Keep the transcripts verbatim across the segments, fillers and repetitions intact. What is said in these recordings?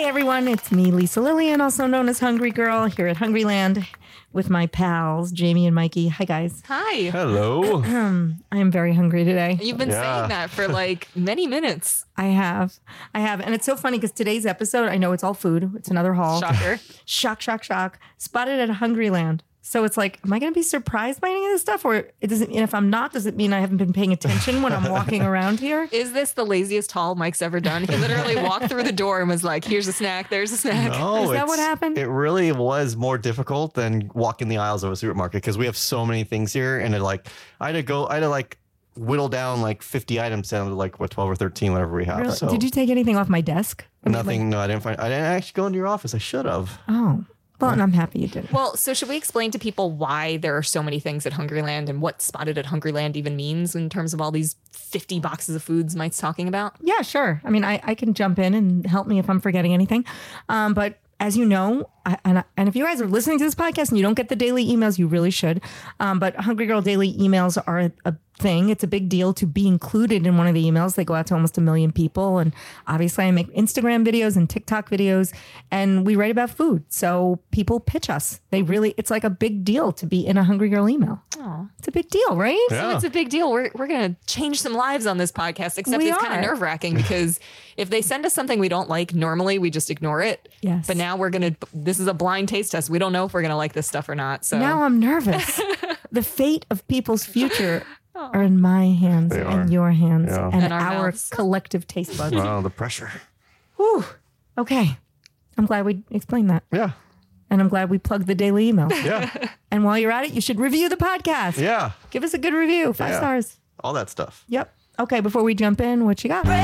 everyone, it's me, Lisa Lillian, also known as Hungry Girl, here at Hungryland with my pals, Jamie and Mikey. Hi, guys. Hi. Hello. I am very hungry today. You've been Yeah. saying that for like many minutes. I have. I have. And it's so funny because today's episode, I know it's all food. It's another haul. Shocker. Shock, shock, shock. Spotted at Hungryland. So it's like, am I going to be surprised by any of this stuff? Or it doesn't mean if I'm not, does it mean I haven't been paying attention when I'm walking around here? Is this the laziest haul Mike's ever done? He literally walked through the door and was like, here's a snack, there's a snack. No, Is that it's- what happened? It really was more difficult than walking the aisles of a supermarket because we have so many things here, and it like I had to go, I had to like whittle down like fifty items down to like what twelve or thirteen, whatever we have. Really? So Did you take anything off my desk? I mean, nothing. like- no, I didn't find. I didn't actually go into your office. I should have. oh, well, and I'm happy you did. Well, so should we explain to people why there are so many things at Hungryland and what Spotted at Hungryland even means in terms of all these fifty boxes of foods Mike's talking about? Yeah, sure. I mean, I, I can jump in and help me if I'm forgetting anything. Um, but as you know, I, and, I, and if you guys are listening to this podcast and you don't get the daily emails, you really should. Um, but Hungry Girl daily emails are a, a thing. It's a big deal to be included in one of the emails. They go out to almost a million people. And obviously I make Instagram videos and TikTok videos and we write about food. So people pitch us. They really, it's like a big deal to be in a Hungry Girl email. Oh, It's a big deal, right? Yeah. it's a big deal. We're, we're going to change some lives on this podcast, except We it's kind are. of nerve wracking because if they send us something we don't like, normally we just ignore it. Yes. But now we're going to, this is a blind taste test. We don't know if we're going to like this stuff or not. So Now I'm nervous. The fate of people's future are in my hands They and are. your hands Yeah. and And our our mouths. collective taste buds. Wow, the pressure. Whew. Okay. I'm glad we explained that. Yeah. And I'm glad we plugged the daily email. Yeah. And while you're at it, you should review the podcast. Yeah. Give us a good review. Five Yeah. stars. All that stuff. Yep. Okay, before we jump in, what you got?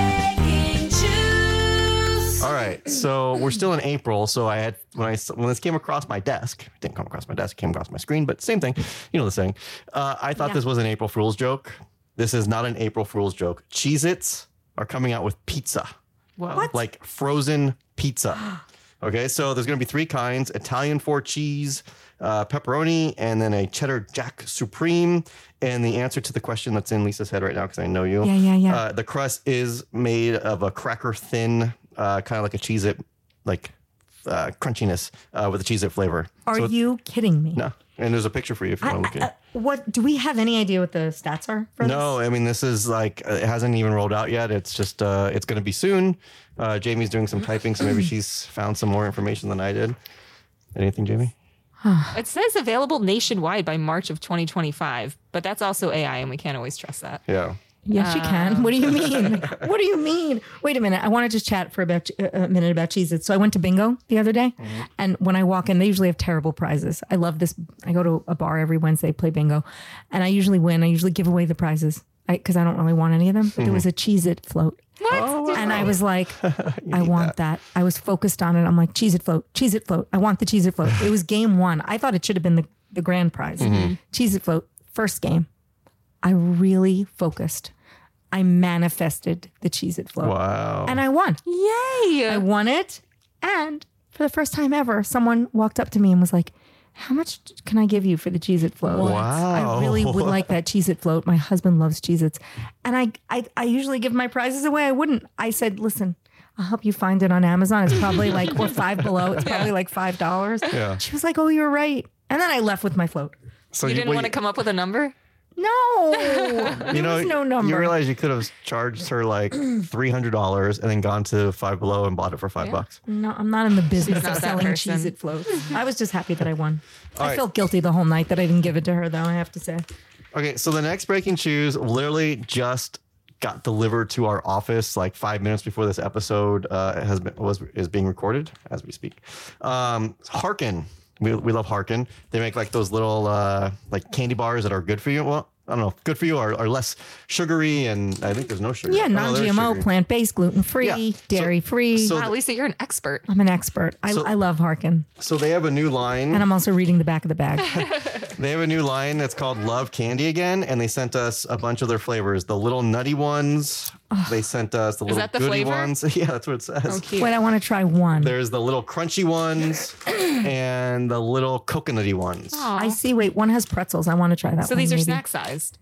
All right, so we're still in April. So I had when I when this came across my desk, it didn't come across my desk, it came across my screen, but same thing. You know the saying. Uh, I thought Yeah. this was an April Fool's joke. This is not an April Fool's joke. Cheez-Its are coming out with pizza, Whoa. What? like frozen pizza. Okay, so there's going to be three kinds: Italian four cheese, uh, pepperoni, and then a cheddar jack supreme. And the answer to the question that's in Lisa's head right now, because I know you. Yeah, yeah, yeah. Uh, the crust is made of a cracker thin, uh, kind of like a Cheez-It, like uh, crunchiness uh, with a Cheez-It flavor. Are So- you kidding me? No. And there's a picture for you if you want to look Uh, at it. what do we have any idea what the stats are for No, I mean, this is like, uh, it hasn't even rolled out yet. It's just, uh, it's going to be soon. Uh, Jamie's doing some typing, so maybe she's found some more information than I did. Anything, Jamie? It says available nationwide by March of twenty twenty-five, but that's also A I and we can't always trust that. Yeah. this? Yes, you can. What do you mean? What do you mean? Wait a minute. I want to just chat for about a minute about Cheez-Its. So I went to bingo the other day, and when I walk in, they usually have terrible prizes. I love this. I go to a bar every Wednesday, play bingo, and I usually win. I usually give away the prizes because I, I don't really want any of them. But there was a Cheez-It float. What? And I was like, I want that. I was focused on it. I'm like, Cheez-It float, Cheez-It float. I want the Cheez-It float. It was game one. I thought it should have been the, the grand prize. Cheez-It float, first game. I really focused. I manifested the Cheez-It float. Wow. And I won. Yay! I won it. And for the first time ever, someone walked up to me and was like, how much can I give you for the Cheez-It float? Wow. I really would like that Cheez-It float. My husband loves Cheez-Its. And I, I, I usually give my prizes away. I wouldn't. I said, listen, I'll help you find it on Amazon. It's probably like, or five below. It's probably like five dollars. Yeah. She was like, oh, you're right. And then I left with my float. So you didn't wait, want to come up with a number? No, there You know, was no number. you realize you could have charged her like three hundred dollars and then gone to Five Below and bought it for five Yeah. bucks. No, I'm not in the business not of that selling person. Cheez-It floats. I was just happy that I won. I right. felt guilty the whole night that I didn't give it to her, though, I have to say. Okay, so the next breaking choose literally just got delivered to our office like five minutes before this episode uh, has been was is being recorded as we speak. Um, Harkin, we we love Harkin. They make like those little uh, like candy bars that are good for you. Well, I don't know, good for you or, or less sugary, and I think there's no sugar. Yeah, Oh, no, there's non-G M O, sugar. plant-based, gluten-free, Yeah. So- dairy-free. so- Wow, Lisa, you're an expert. I'm an expert. I, So- I love Harkin. So they have a new line. And I'm also reading the back of the bag. They have a new line that's called Love Candy again, and they sent us a bunch of their flavors. The little nutty ones. They sent us the little that the goody flavor? ones. Yeah, that's what it says. Oh, cute. Wait, I want to try one. There's the little crunchy ones and the little coconutty ones. Aw. I see. Wait, one has pretzels. I want to try that So one, these are maybe. snack sized.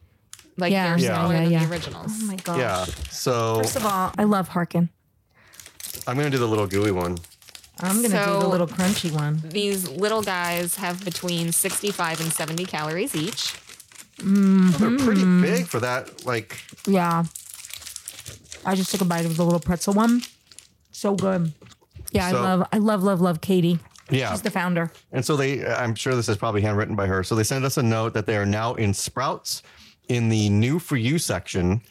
Like Yeah, they're yeah, smaller yeah, than yeah. the originals. Oh my gosh. Yeah. So First of all, I love Harkin. I'm gonna do the little gooey one. I'm going to do the So- little crunchy one. These little guys have between sixty-five and seventy calories each. They're pretty big for that. Like, Yeah. I just took a bite of the little pretzel one. So good. Yeah, So- I love, I love, love, love Katie. yeah. She's the founder. And so they, I'm sure this is probably handwritten by her. So they sent us a note that they are now in Sprouts in the new for you section.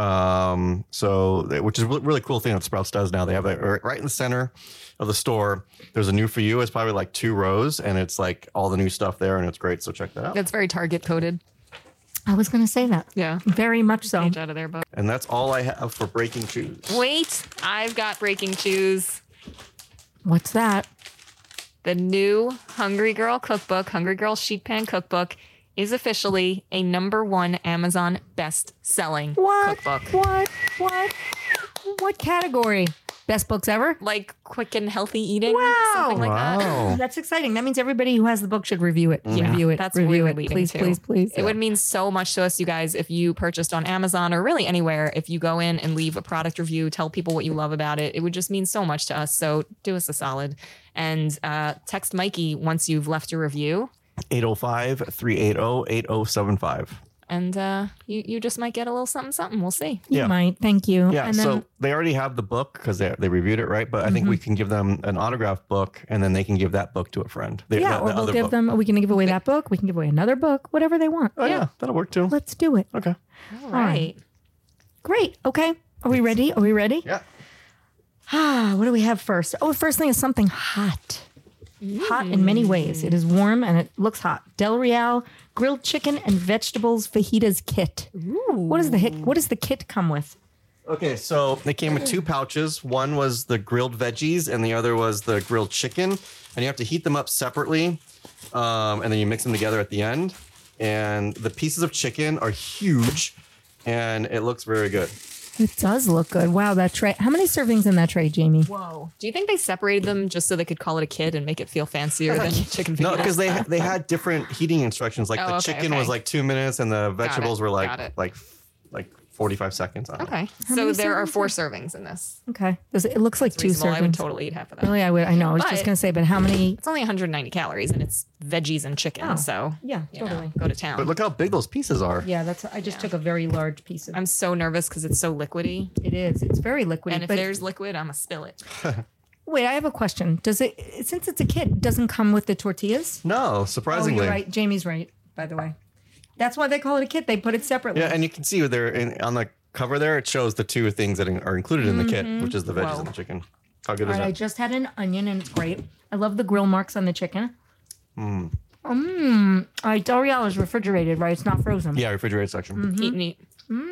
Um, so, they- which is a really cool thing that Sprouts does now. They have it right in the center of the store. There's a new for you. It's probably like two rows and it's like all the new stuff there and it's great. So check that out. That's very Target coded. I was going to say that. Yeah. Very much so. Page out of their book. And that's all I have for breaking shoes. Wait, I've got breaking shoes. What's that? The new Hungry Girl cookbook, Hungry Girl Sheet Pan Cookbook, is officially a number one Amazon best-selling What? cookbook. What? What? What category? Best books ever? Like quick and healthy eating, Wow. something like that. Wow. That's exciting. That means everybody who has the book should review it. Review it. That's review really it. leading Please, to. please, please. It would mean so much to us, you guys, if you purchased on Amazon or really anywhere. If you go in and leave a product review, tell people what you love about it. It would just mean so much to us. So do us a solid and uh, text Mikey once you've left your review. eight oh five, three eight zero, eight oh seven five. And uh, you, you just might get a little something, something. We'll see. You Yeah. might. Thank you. Yeah, And then, so they already have the book because they, they reviewed it, right? But I think we can give them an autographed book and then they can give that book to a friend. The- yeah, the- or the we'll other give book. them, we can give away that book. We can give away another book, whatever they want. Oh, yeah. that'll work too. Let's do it. Okay. All right. Great. Okay. Are we ready? Are we ready? Yeah. Ah, what do we have first? Oh, the first thing is something hot. Hot in many ways. It is warm and it looks hot. Del Real grilled chicken and vegetables fajitas kit. What does the hit? What does the kit come with? Okay, so they came with two pouches. One was the grilled veggies and the other was the grilled chicken. And you have to heat them up separately. Um, and then you mix them together at the end. And the pieces of chicken are huge and it looks very good. It does look good. Wow, that tray. How many servings in that tray, Jamie? Whoa. Do you think they separated them just so they could call it a kid and make it feel fancier than chicken No, fajitas? because they they had different heating instructions. Like Oh, the okay, chicken okay. was like two minutes, and the vegetables it, were got like it. like like forty five seconds. I don't know. Okay. How So many there are servings four are- servings in this. Okay. Does it, it looks like two Reasonable. servings. I would totally eat half of that. Really, I would. I know. I was just But- gonna say, but how many? It's only one hundred ninety calories and it's veggies and chicken. Oh, so yeah, you know, totally. go to town. But look how big those pieces are. Yeah, that's. I just took a very large piece of. I'm so nervous because it's so liquidy. It is. It's very liquidy. And if but there's liquid, I'm going to spill it. wait, I have a question. Does it? Since it's a kit, it doesn't come with the tortillas? No, Oh, surprisingly. you're right. Jamie's right. By the way, that's why they call it a kit. They put it separately. Yeah, and you can see there in, on the cover there, it shows the two things that are included in the kit, which is the veggies Whoa. and the chicken. How good All is right, I that? just had an onion and it's great. I love the grill marks on the chicken. Mmm. Mm. All right, Del Real is refrigerated, right? It's not frozen. Yeah, refrigerated section. Mm-hmm. Heat and eat.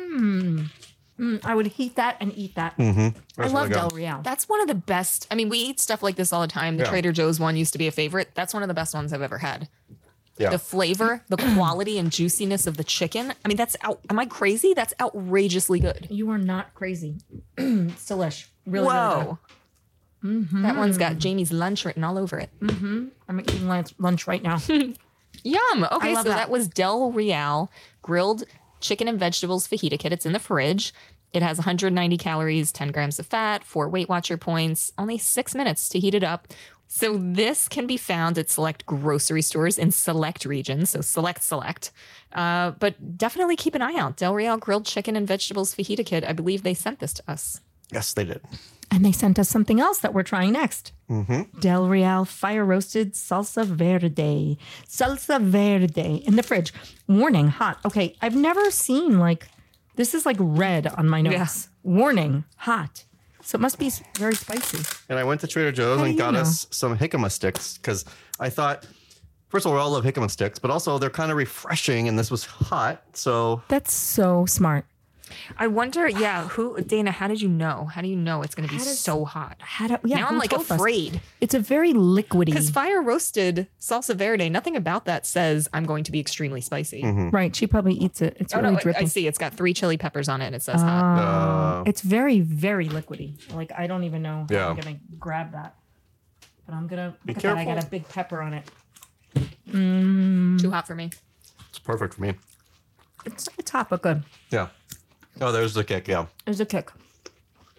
Mm, I would heat that and eat that. Mm-hmm. I love Del Real. That's one of the best. I mean, we eat stuff like this all the time. The Yeah. Trader Joe's one used to be a favorite. That's one of the best ones I've ever had. Yeah. The flavor, the quality and juiciness of the chicken. I mean, that's out. Am I crazy? That's outrageously good. You are not crazy. it's delish. Really, Whoa. really good. That one's got Jamie's lunch written all over it. I'm eating lunch, lunch right now. Yum. Okay, so love that. that. was Del Real grilled chicken and vegetables fajita kit. It's in the fridge. It has one hundred ninety calories, ten grams of fat, four Weight Watcher points, only six minutes to heat it up. So this can be found at select grocery stores in select regions. So select, select. Uh, but definitely keep an eye out. Del Real grilled chicken and vegetables fajita kit. I believe they sent this to us. Yes, they did. And they sent us something else that we're trying next. Del Real fire roasted salsa verde. Salsa verde in the fridge. Warning, hot. Okay, I've never seen like, this is like red on my notes. Yes. Warning, hot. So it must be s- very spicy. And I went to Trader Joe's How do and you got know? us some jicama sticks because I thought, first of all, we all love jicama sticks, but also they're kind of refreshing and this was hot. So That's so smart. I wonder, yeah, who, Dana, how did you know? How do you know it's going to be How does- so hot? How do, yeah, now I'm who like told us? afraid. It's a very liquidy. Because fire roasted salsa verde, nothing about that says I'm going to be extremely spicy. Right, she probably eats it. It's Oh, really no, I- dripping. I see. It's got three chili peppers on it and it says hot. uh, It's very, very liquidy. Like I don't even know how Yeah. I'm gonna grab that. But I'm gonna Be look at that. I got careful. a big pepper on it. Too hot for me. it's perfect for me. It's it's hot but good. Yeah. Oh, there's the kick. Yeah. There's a kick.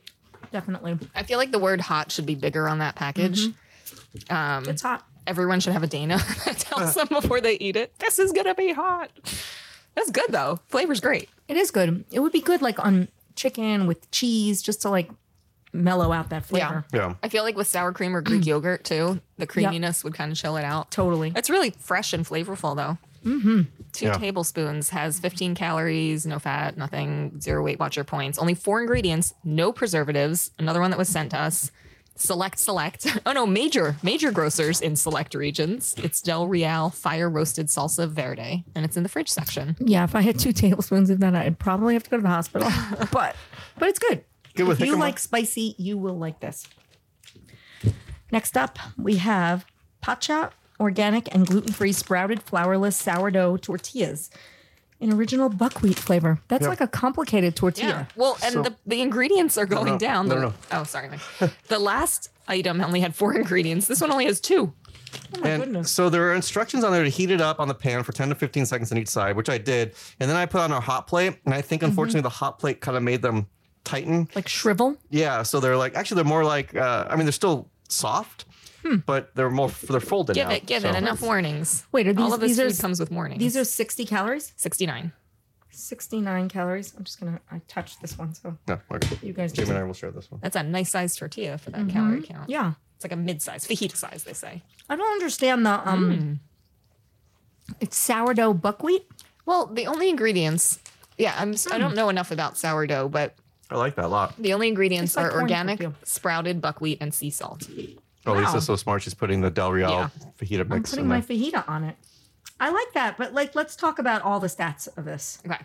definitely. I feel like the word hot should be bigger on that package. Um, It's hot. everyone should have a Dana that tells them before they eat it, this is going to be hot. That's good, though. Flavor's great. It is good. It would be good like on chicken with cheese just to like mellow out that flavor. Yeah. I feel like with sour cream or Greek yogurt, too, the creaminess would kind of chill it out. Totally. It's really fresh and flavorful, though. Mm-hmm. Two Yeah. tablespoons, has fifteen calories, no fat, nothing, zero Weight Watcher points. Only four ingredients, no preservatives. Another one that was sent to us. Select, select. Oh, no, major, major grocers in select regions. It's Del Real Fire Roasted Salsa Verde, and it's in the fridge section. Yeah, if I had two tablespoons of that, I'd probably have to go to the hospital. but but it's good. Good with if you jicama? like spicy, you will like this. Next up, we have Pacha organic and gluten-free sprouted flourless sourdough tortillas in original buckwheat flavor. That's Yeah. like a complicated tortilla. Yeah. Well, and So- the, the ingredients are going no, down. no, The- no. Oh, sorry. Mike. The last item only had four ingredients. This one only has two. And goodness. so there are instructions on there to heat it up on the pan for ten to fifteen seconds on each side, which I did. And then I put on a hot plate. And I think, unfortunately, the hot plate kind of made them tighten. Like shrivel. Yeah. So they're like, actually, they're more like, uh, I mean, they're still soft, but they're more, they're folded Give now. it, give so. it. Enough warnings. Wait, are All these- of this these are food s- comes with warnings. These are sixty calories. sixty-nine. sixty-nine calories. I'm just going to, I touched this one. So No, okay. you guys Jamie just, and I will share this one. That's a nice sized tortilla for that calorie count. yeah. It's like a mid size, fajita size, they say. I don't understand the, um, it's sourdough buckwheat. Well, the only ingredients, yeah, I'm, I don't know enough about sourdough, but I like that a lot. the only ingredients It's like are corn organic, tortilla. sprouted buckwheat, and sea salt. Oh, Wow. Lisa's so smart. She's putting the Del Real Yeah. fajita I'm mix putting in my there. fajita on it. I like that, but like, let's talk about all the stats of this. Okay.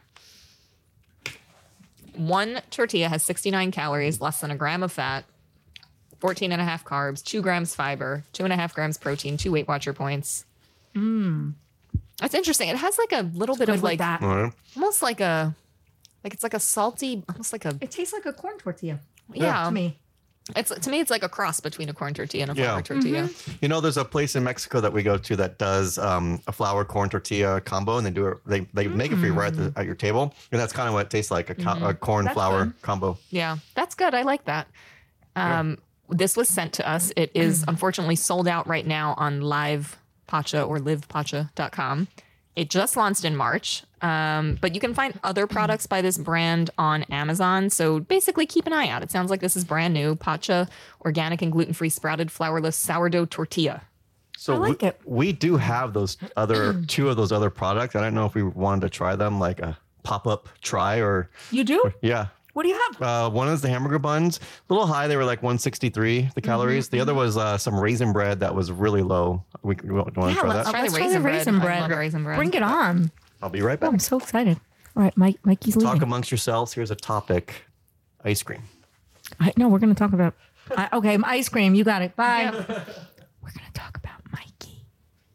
One tortilla has sixty-nine calories, less than a gram of fat, fourteen and a half carbs, two grams fiber, two and a half grams protein, two Weight Watcher points. Mm. That's interesting. It has like a little bit Good of with like, that. All right. almost like a, like it's like a salty, almost like a, It tastes like a corn tortilla yeah. to me. It's to me, it's like a cross between a corn tortilla and a Yeah. flour tortilla. You know, there's a place in Mexico that we go to that does um, a flour corn tortilla combo, and they do it. They they make it for you right at, the, at your table, and that's kind of what it tastes like a, co- a corn That's flour good. combo. Yeah, that's good. I like that. Um, This was sent to us. It is unfortunately sold out right now on Live Pacha or live pacha dot com. It just launched in March, um, but you can find other products by this brand on Amazon. So basically, keep an eye out. It sounds like this is brand new. Pacha, organic and gluten-free sprouted flourless sourdough tortilla. So I like we, it. we do have those other two of those other products. I don't know if we wanted to try them, like a pop up try or You do? yeah. What do you have? Uh, one is the hamburger buns, a little high. They were like one sixty-three the calories. The other was uh, some raisin bread that was really low. We, we want to Yeah, try let's that. Try the Let's try raisin the bread. raisin I bread. love raisin bread. Bring it on. I'll be right Oh, back. I'm so excited. All right, Mike. Mikey's leaving. Talk amongst yourselves. Here's a topic: ice cream. I, no, we're going to talk about. I, okay, ice cream. You got it. Bye. We're going to talk about Mikey.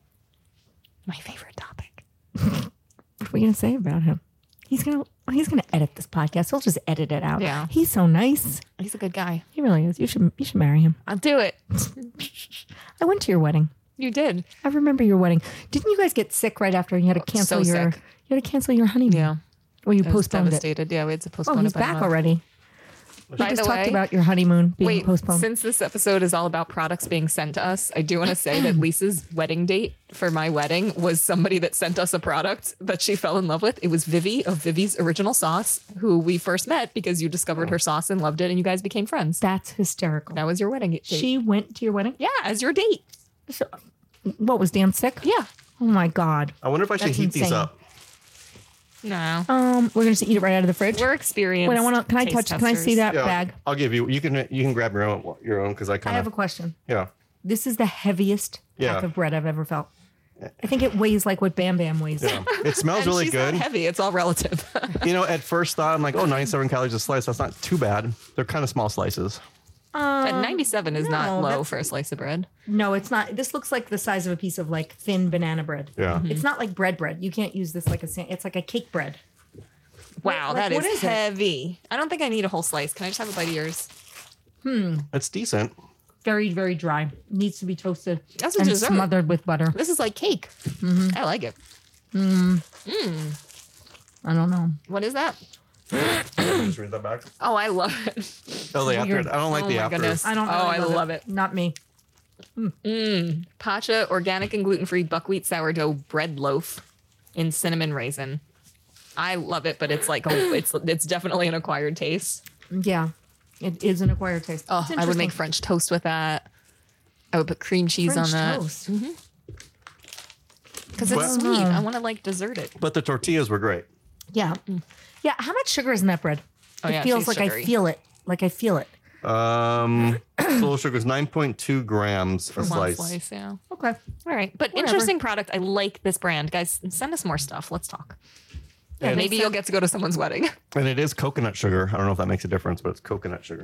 My favorite topic. What are we going to say about him? He's going to. He's going to edit this podcast. He'll just edit it out. Yeah. He's so nice. He's a good guy. He really is. You should. You should marry him. I'll do it. I went to your wedding. You did. I remember your wedding. Didn't you guys get sick right after? You had to cancel so your. sick. You had to cancel your honeymoon. Yeah. Or you I was postponed it. devastated. Yeah, we had to postpone Oh, it he's by a back month. already. We By just the talked way- about your honeymoon being Wait, postponed. since this episode is all about products being sent to us, I do want to say that Lisa's wedding date for my wedding was somebody that sent us a product that she fell in love with. It was Vivi of Vivi's Original Sauce, who we first met because you discovered her sauce and loved it, and you guys became friends. That's hysterical. That was your wedding date. She went to your wedding. yeah, as your date. So, what was Dan sick? Yeah. Oh my god. I wonder if I should That's heat these insane. up. No. Um, we're gonna eat it right out of the fridge. We're experienced. Wait, I want to. Can I taste touch? Can I see testers. that Yeah, bag? I'll give you. You can you can grab your own your own because I I kind have a of question. yeah. This is the heaviest Yeah. pack of bread I've ever felt. I think it weighs like what Bam Bam weighs. Yeah. It smells And really she's good. not heavy. It's all relative. You know, at first thought I'm like, oh, ninety-seven calories a slice. That's not too bad. They're kind of small slices. And ninety-seven is no, not low that's- for a slice of bread. No, it's not. This looks like the size of a piece of like thin banana bread. Yeah. It's not like bread bread. You can't use this like a. sa- It's like a cake bread. Wow, like, that what is, is it? heavy. I don't think I need a whole slice. Can I just have a bite of yours? It's decent. Very very dry. Needs to be toasted. That's a and dessert. smothered with butter. This is like cake. I like it. I don't know. What is that? Just read that back. Oh, I love it. Oh, the after. Weird. I don't like Oh the my after. goodness. I don't. Oh, I really love it. Not me. Pacha organic and gluten-free buckwheat sourdough bread loaf in cinnamon raisin. I love it, but it's like a, it's it's definitely an acquired taste. Yeah, it is an acquired taste. Oh, It's I would make interesting. French toast with that. I would put cream cheese French on that toast. because it's But- sweet. I want to like dessert it. But the tortillas were great. Yeah, yeah. How much sugar is in that bread? Oh, it yeah, it feels tastes like sugary. I feel it. Like I feel it. Um, total sugar is nine point two grams a One slice. slice, yeah. Okay. All right, but Whatever. interesting product. I like this brand, guys. Send us more stuff. Let's talk. Yeah, And, Maybe you'll get to go to someone's wedding. and it is coconut sugar. I don't know if that makes a difference, but it's coconut sugar.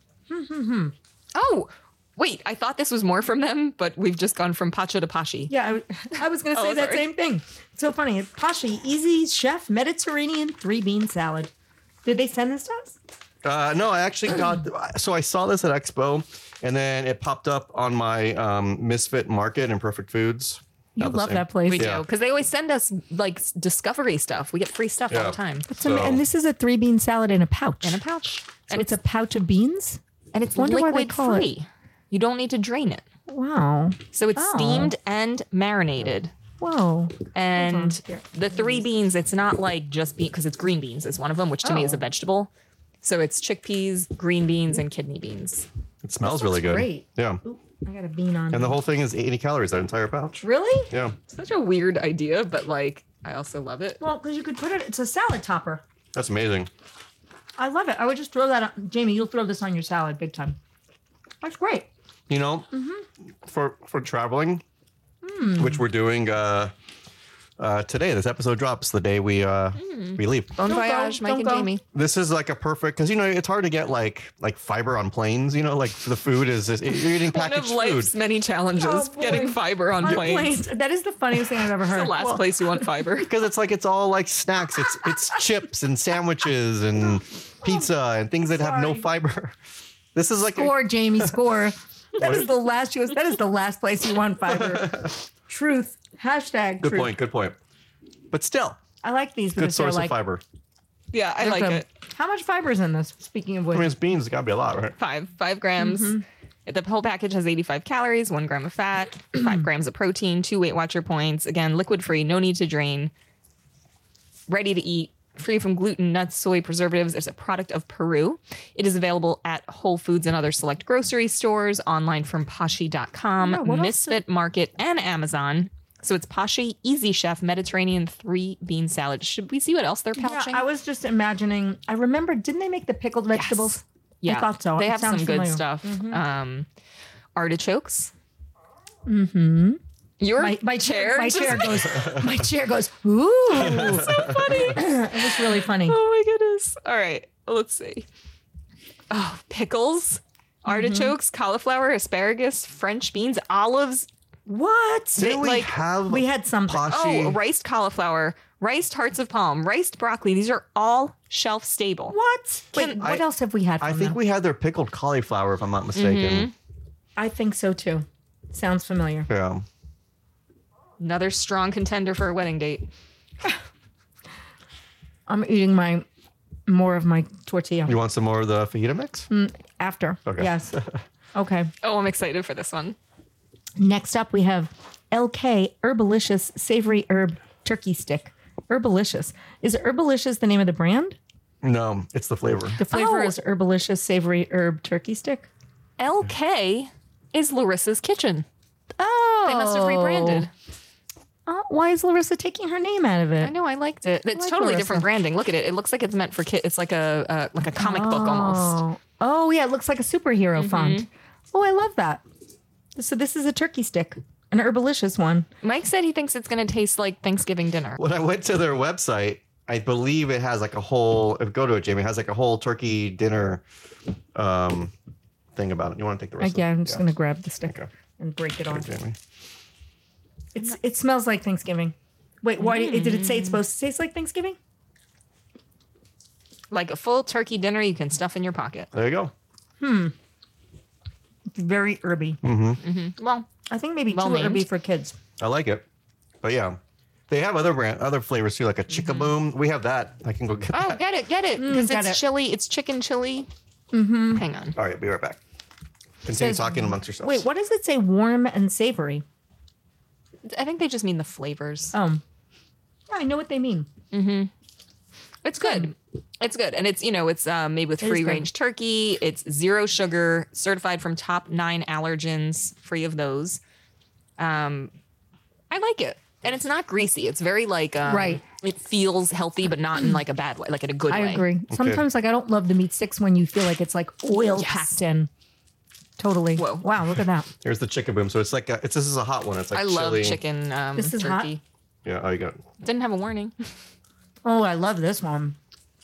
Hmm. Oh, wait. I thought this was more from them, but we've just gone from Pacha to Pashi. Yeah, I, w- I was going to Oh, say that sorry. same thing. It's so funny. It's Pashi, easy chef, Mediterranean three bean salad. Did they send this to us? Uh, no, I actually got. So I saw this at Expo, and then it popped up on my um, Misfit Market and Perfect Foods. You Not the love same. that place. We Yeah. do because they always send us like s- discovery stuff. We get free stuff all Yeah. the time It's am- So- and this is a three bean salad in a pouch. in a pouch, So and it's a pouch of beans? and it's wonder why they liquid call it- free. You don't need to drain it, Wow. so it's Oh. steamed and marinated. Whoa. And Here. the three beans, it's not like just bean because it's green beans is one of them, which to me is a Oh. vegetable. So it's chickpeas, green beans, and kidney beans. It smells really good. great. Yeah, Ooh, I got a bean on. and the whole thing is eighty calories. That entire pouch. Really? Yeah. Such a weird idea, but like I also love it. Well, because you could put it, it's a salad topper. That's amazing. I love it. I would just throw that on. Jamie, you'll throw this on your salad big time. That's great. You know, Mm-hmm. for for traveling, Hmm. which we're doing uh, uh, today. This episode drops the day we uh, Hmm. we leave. Bon Don't go, voyage, Mike don't and go. Jamie. This is like a perfect because you know it's hard to get like like fiber on planes. You know, like the food is, is you're eating One packaged of food. life's many challenges, Oh, boy. getting fiber on On planes. planes. That is the funniest thing I've ever heard. The last Well, place you want fiber. Because it's like it's all like snacks. It's it's chips and sandwiches and pizza and things that have no Sorry. fiber. This is like a- Score, Jamie, score. That is the last. She goes, that is the last place you want fiber. Truth. Hashtag good truth. point. Good point. But still, I like these good because they're source like. of fiber. Yeah, I they're like good. it. How much fiber is in this? Speaking of which, I mean, it's beans. It's got to be a lot, right? Five, five grams. Mm-hmm. The whole package has eighty-five calories, one gram of fat, five grams of protein, two Weight Watcher points. Again, liquid free, no need to drain. Ready to eat, free from gluten, nuts, soy, preservatives. It's a product of Peru. It is available at Whole Foods and other select grocery stores, online from Pashi dot com, Yeah, what else Misfit Market, and Amazon. So it's Pashi Easy Chef Mediterranean three bean salad. Should we see what else they're yeah, pouching? I was just imagining. I remember, didn't they make the pickled vegetables? Yeah, I thought so. They It have some sounds good familiar. stuff. Um, artichokes. Mm-hmm. Your My, my chair, chair, my just- chair goes. My chair goes. Ooh, so funny. It was really funny. Oh my goodness! All right, let's see. Oh, pickles, artichokes, cauliflower, asparagus, French beans, olives. What? Didn't we like, have we had something. Pashi? Oh, riced cauliflower, riced hearts of palm, riced broccoli. These are all shelf stable. What? Wait, Can- what I- else have we had? From I think them? we had their pickled cauliflower, if I'm not mistaken. I think so too. Sounds familiar. Yeah. Another strong contender for a wedding date. I'm eating my more of my tortilla You want some more of the fajita mix? after. Okay. Yes. Okay. Oh, I'm excited for this one. Next up, we have L K Herbalicious Savory Herb Turkey Stick. Herbalicious. Is Herbalicious the name of the brand? No, it's the flavor. The flavor Oh. is Herbalicious Savory Herb Turkey Stick. L K is Larissa's Kitchen. Oh. They must have rebranded. Oh, why is Larissa taking her name out of I it? know, I liked it. It's like totally Larissa. different branding. Look at it. It looks like it's meant for kids. It's like a uh, like a comic book almost. Oh. Oh, yeah. It looks like a superhero font. Oh, I love that. So this is a turkey stick, an Herbalicious one. Mike said he thinks it's going to taste like Thanksgiving dinner. When I went to their website, I believe it has like a whole. If go to it, Jamie, it has like a whole turkey dinner um, thing about it. You want to take the rest? Yeah, of I'm it? just gonna grab the stick Okay. and break it off. Jamie. It's it smells like Thanksgiving. Wait, why did it say it's supposed to taste like Thanksgiving? Like a full turkey dinner you can stuff in your pocket. There you go. It's very herby. Well, I think maybe Well too named. herby for kids. I like it, but yeah, They have other brand, other flavors too, like a Chicka Boom. We have that. I can go get Oh, that. get it, get it. Because get it's it. chili. It's chicken chili. Mm-hmm. Hang on. All right, be right back. Continue Says- talking amongst yourselves. Wait, what does it say? Warm and savory. I think they just mean the flavors. Oh, yeah, I know what they mean. It's good. It's good. And it's, you know, it's um, made with It is free good. range turkey. It's zero sugar, certified from top nine allergens, free of those. Um, I like it. And it's not greasy. It's very like, um, Right. It feels healthy, but not in like a bad way, like in a good I way. agree. Sometimes, like, I don't love the meat sticks when you feel like it's like oil Yes. packed in. Totally. Whoa. Wow, look at that. Here's the Chicka Boom. So it's like a, it's this is a hot one. It's like I love chili. chicken um, This is hot? turkey. Yeah. Oh, you got. Didn't have a warning. Oh, I love this one.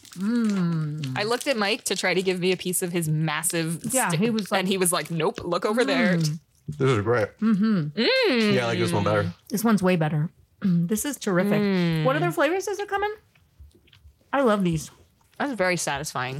I looked at Mike to try to give me a piece of his massive Yeah, stick, he was like- and he was like, nope, look over there. This is great. Mm-hmm. Yeah, I like this one better. This one's way better. Mm, This is terrific. Mm. What other flavors does it come in? I love these. That's very satisfying.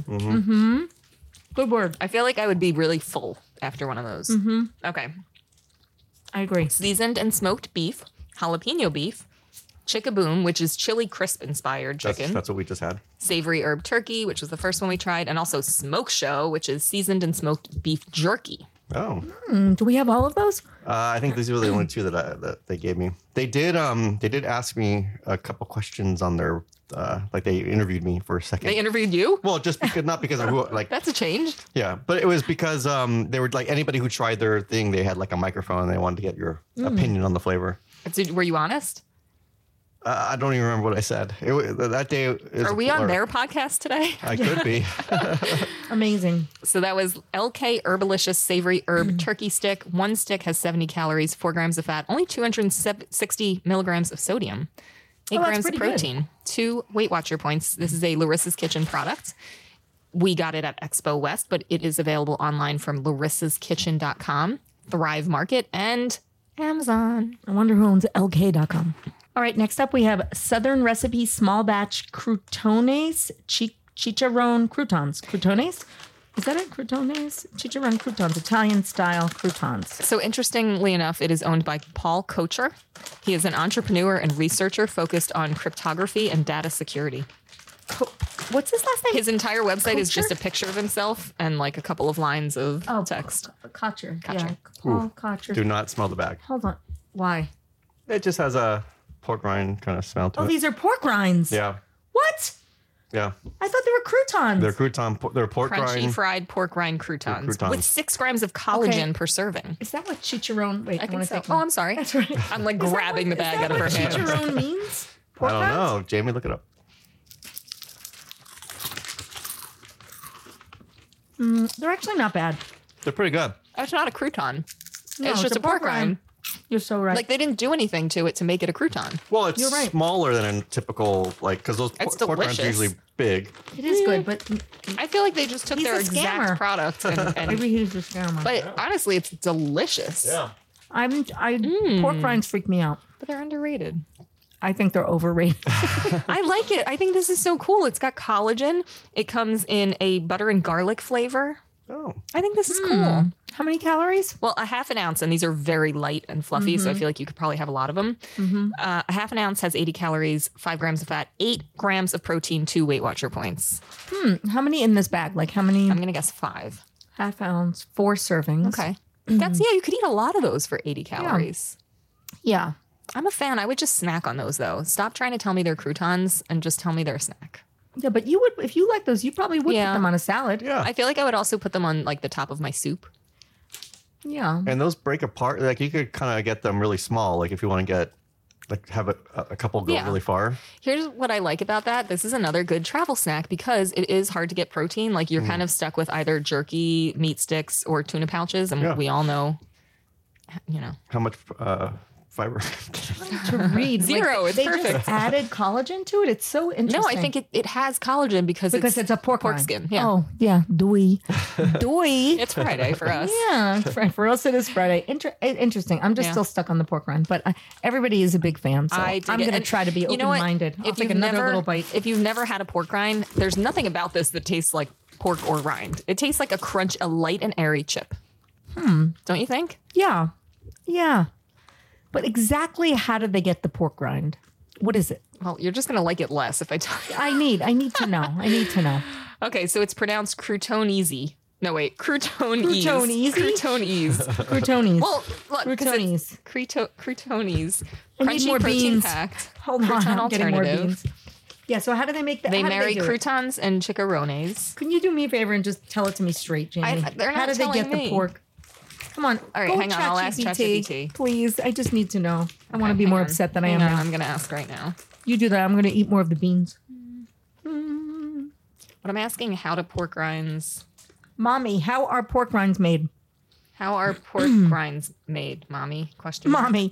Good word. I feel like I would be really full after one of those. Mm-hmm. Okay. I agree. Seasoned and smoked beef, jalapeno beef, Chickaboom, which is chili crisp inspired That's, chicken, that's what we just had. savory herb turkey, which was the first one we tried, and also smoke show, which is seasoned and smoked beef jerky. Oh, Mm, do we have all of those? uh, I think these were the only two that I, that they gave me. They did um they did ask me a couple questions on their uh like they interviewed me for a second. They interviewed you? well, just because not because of who like That's a change. yeah, but it was because um they were like anybody who tried their thing, they had like a microphone and they wanted to get your opinion on the flavor. Did, were you honest? Uh, I don't even remember what I said. It, wa- that day is Are a we on blur. their podcast today? I could be. Amazing. So that was L K Herbalicious Savory Herb Turkey Stick. One stick has seventy calories, four grams of fat, only two hundred sixty milligrams of sodium, eight Oh, that's grams of pretty good. protein, two Weight Watcher points. This is a Larissa's Kitchen product. We got it at Expo West, but it is available online from larissas kitchen dot com, Thrive Market, and Amazon. I wonder who owns L K dot com. All right, next up we have Southern Recipe Small Batch Croutones, chi- Chicharron Croutons. Croutones? Is that it? Croutones? Chicharron Croutons, Italian style croutons. So interestingly enough, it is owned by Paul Kocher. He is an entrepreneur and researcher focused on cryptography and data security. Co- What's his last name? His entire website is Kocher? just a picture of himself and like a couple of lines of Oh, text. Kocher. Kocher. Yeah. Paul Kocher. Do not smell the bag. Hold on. Why? It just has a pork rind kind of smell to Oh, it. these are pork rinds. Yeah, What? yeah. I thought they were croutons. They're crouton. They're pork Crunchy rind. fried pork rind croutons, croutons. with six grams of collagen Okay. per serving. Is that what chicharron? Wait, I think wanna so. take Oh, one. I'm sorry. That's right. I'm like Is that grabbing what- the bag is out that of her what hand. Chicharron means? I Pork don't rinds? know. Jamie, look it up. They're actually not bad. They're pretty good. It's not a crouton. No, it's just a pork rind. You're so right. Like they didn't do anything to it to make it a crouton. Well, it's You're right. smaller than a typical like because those It's por- pork rinds are delicious. usually big. it is good, but I feel like they just took He's their a exact scammer. product and, and maybe he's a scammer. but honestly, it's delicious. I'm I Mm. pork rinds freak me out. But they're underrated. I think they're overrated. I like it. I think this is so cool. It's got collagen. It comes in a butter and garlic flavor. Oh, I think this is cool. How many calories? Well, a half an ounce, and these are very light and fluffy, so I feel like you could probably have a lot of them. Uh, a half an ounce has eighty calories, five grams of fat, eight grams of protein, two Weight Watcher points. How many in this bag? Like how many? I'm going to guess five. Half ounce, four servings. Okay. That's, yeah, you could eat a lot of those for eighty calories. Yeah. I'm a fan. I would just snack on those, though. Stop trying to tell me they're croutons and just tell me they're a snack. Yeah, but you would if you like those, you probably would Yeah. put them on a salad. yeah. I feel like I would also put them on, like, the top of my soup. Yeah. and those break apart. Like you could kind of get them really small. Like if you want to get like have a, a couple go Yeah. really far. Here's what I like about that. This is another good travel snack because it is hard to get protein. Like you're kind of stuck with either jerky, meat sticks, or tuna pouches. And Yeah. we all know, you know, How much uh, fiber? To read Zero, Like, it's they perfect. just added collagen to it. It's so interesting. no, I think it, it has collagen because, because it's, a pork, pork rind. skin. Yeah. Oh yeah, dewy, dewy. It's Friday for us. Yeah, it's Fri- for us it is Friday. Inter- eh, interesting. I'm just Yeah. still stuck on the pork rind, but uh, everybody is a big fan, so I dig I'm it. going to And try to be you know what? open-minded. I'll If take you've another never, little bite. If you've never had a pork rind, there's nothing about this that tastes like pork or rind. It tastes like a crunch, a light and airy chip. Hmm. Don't you think? Yeah, yeah. But exactly how did they get the pork rind? What is it? Well, you're just gonna like it less if I tell you. I need. I need to know. I need to know. Okay, so it's pronounced croutonese. No, wait, croutonese. Croutonese? Croutonese. Croutonies. Well, look, 'cause Croutonies. it's Crouto- croutonese. I need Crunchy more protein beans. packed. Hold on, Crouton I'm getting more alternative. beans. Yeah. So how do they make that? They how do marry do it? croutons and chicharrones. Can you do me a favor and just tell it to me straight, Jamie? I- they're how not do they get telling the me. pork? Come on. All right, go hang on, I'll ask ChatGPT, ChatGPT. Please, I just need to know. I want to Okay, be hang more on. upset than I Hang am on, now. I'm gonna ask right now. You do that. I'm going to eat more of the beans. But I'm asking how do pork rinds Mommy, how are pork rinds made? how are pork rinds made, mommy? Question mark. Mommy.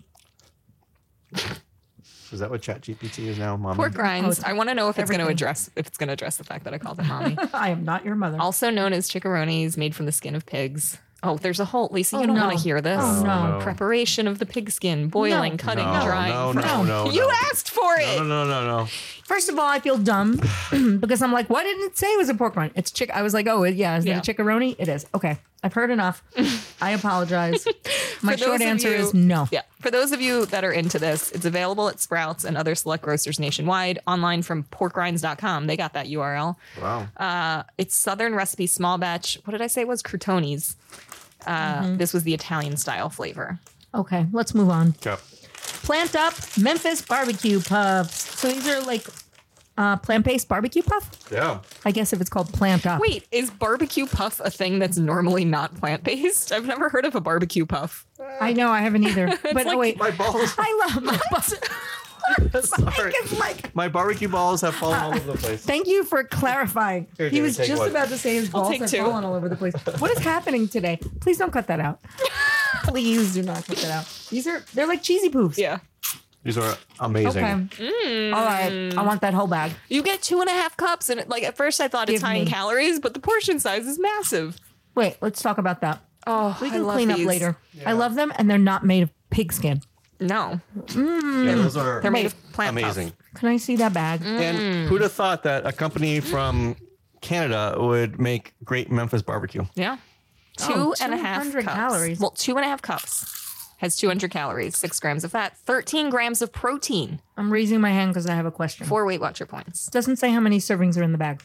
Is that what ChatGPT is now, Mom? Pork rinds. Oh, I want to know if it's going to everything. address if it's going to address the fact that I called it mommy. I am not your mother. Also known as chicharrones, made from the skin of pigs. Oh, there's a whole Lisa. You Oh, don't no. want to hear this. Oh, no. no. Preparation of the pig skin, boiling, No. cutting, No, drying. no, fr- no, no, You no. asked for it. No, no, no, no, no. First of all, I feel dumb because I'm like, why didn't it say it was a pork rind? It's chick. I was like, oh, it- yeah, is Yeah. it a chickaroni? It is. Okay. I've heard enough. I apologize. My For short those of answer you- is no. Yeah. For those of you that are into this, it's available at Sprouts and other select grocers nationwide, online from pork rinds dot com. They got that U R L. Wow. Uh, it's Southern recipe small batch. What did I say it was? Croutones. Uh, Mm-hmm. This was the Italian style flavor. Okay, let's move on. Okay. Plant Up Memphis Barbecue Puffs. So these are like uh, plant-based barbecue puff? Yeah. I guess if it's called Plant Up. Wait, is barbecue puff a thing that's normally not plant based? I've never heard of a barbecue puff. I know, I haven't either. But like oh, wait. My balls. I love my balls. Sorry. It's like, My barbecue balls have fallen all over the place. thank you for clarifying. Here, he Jamie, was take just one. about to say his balls take are two. falling all over the place. What is happening today? Please don't cut that out. Please do not cut that out. These are, they're like cheesy poofs. Yeah. These are amazing. Okay. All right. I want that whole bag. You get two and a half cups, and it, like at first I thought it's Give high in me. calories, but the portion size is massive. Wait, let's talk about that. Oh, We I can love clean these. up later. I love them, and they're not made of pig skin. No, Yeah, those are they're made Wait. of plant amazing. puff. Can I see that bag? And who'd have thought that a company from Canada would make great Memphis barbecue? Yeah, Oh, two and a half two hundred cups. calories. Well, two and a half cups has two hundred calories, six grams of fat, thirteen grams of protein, I'm raising my hand because I have a question. four Weight Watcher points. Doesn't say how many servings are in the bag.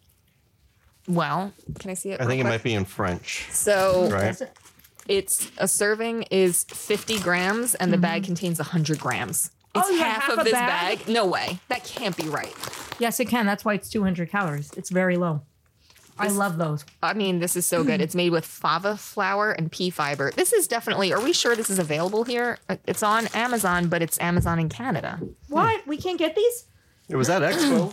Well, can I see it? I real think it quick? might be in French. So Right. Does it- it's a serving is fifty grams, and the bag contains one hundred grams. It's Mm-hmm. Oh, you have half, half of a this bag? bag? No way. That can't be right. Yes, it can. That's why it's two hundred calories. It's very low. I love those. I mean, this is so good. It's made with fava flour and pea fiber. This is definitely, are we sure this is available here? Uh, It's on Amazon, but it's Amazon in Canada. What? We can't get these? It was at Expo.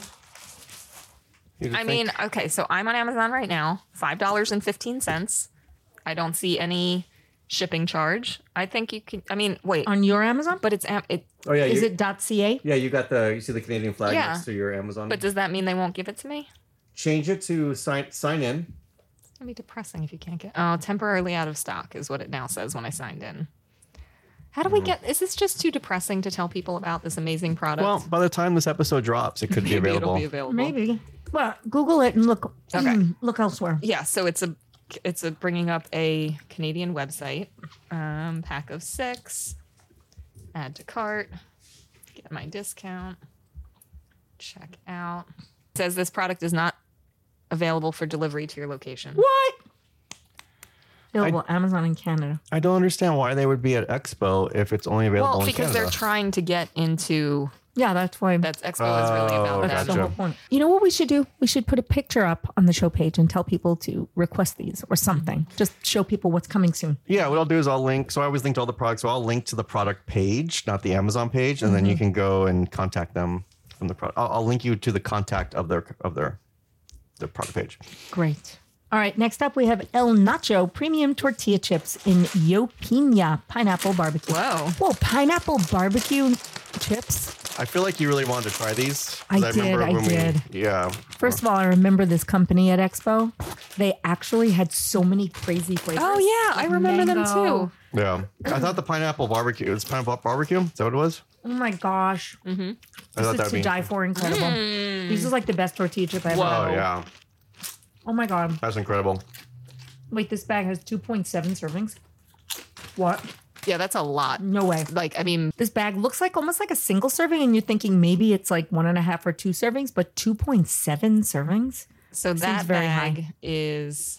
You'd I think. mean, okay, so I'm on Amazon right now, five dollars and fifteen cents. I don't see any shipping charge. I think you can, I mean, wait, On your Amazon? but it's, am- it, Oh yeah, Is you, it .ca? yeah, you got the you see the Canadian flag Yeah. next to your Amazon. but does that mean they won't give it to me? Change it to sign sign in. It's gonna be depressing if you can't get, oh, temporarily out of stock is what it now says when I signed in. How do we Mm. get, is this just too depressing to tell people about this amazing product? Well, by the time this episode drops, it could be Maybe available. it'll be available. Maybe. Well, Google it and look. Okay. Look elsewhere. Yeah, so it's a it's a bringing up a Canadian website. Um, pack of six. Add to cart. Get my discount. Check out. It says this product is not available for delivery to your location. What? Available Amazon in Canada. I don't understand why they would be at Expo if it's only available Well, in because Canada. they're trying to get into Yeah, that's why. that's Expo is really about Oh, That's that. the gotcha. whole point. You know what we should do? We should put a picture up on the show page and tell people to request these or something. Just show people what's coming soon. Yeah, what I'll do is I'll link. So I always link to all the products. So I'll link to the product page, not the Amazon page, and Mm-hmm. then you can go and contact them from the product. I'll, I'll link you to the contact of their of their the product page. Great. All right, next up we have El Nacho Premium Tortilla Chips in Yo Pina Pineapple Barbecue. Whoa. Whoa, pineapple barbecue chips? I feel like you really wanted to try these. 'cause I did, I when did. we yeah. First of all, I remember this company at Expo. They actually had so many crazy flavors. Oh yeah, I remember them Mango. too. Yeah. I thought the pineapple barbecue. It's pineapple barbecue. Is that what it was? Oh my gosh. I This thought is that'd to be. die for incredible. This is like the best tortilla chip I've Whoa. ever Oh had. yeah, Oh my God. that's incredible. Wait, this bag has two point seven servings. What? Yeah, that's a lot. No way. Like, I mean, This bag looks like almost like a single serving, and you're thinking maybe it's like one and a half or two servings, but two point seven servings. so that very bag high. is